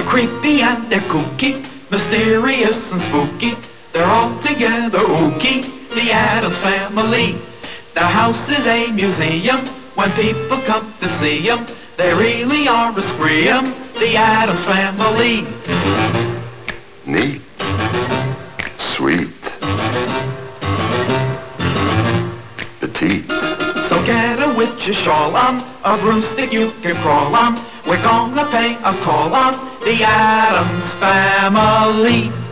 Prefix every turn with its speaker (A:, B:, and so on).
A: creepy and they're kooky, mysterious and spooky. They're all together ooky, the Addams Family. Their house is a museum when people come to see them. They really are a scream, the Addams Family.
B: Neat. Sweet. Petite.
A: So get a witch's shawl on, a broomstick you can crawl on. We're gonna pay a call on the Addams Family.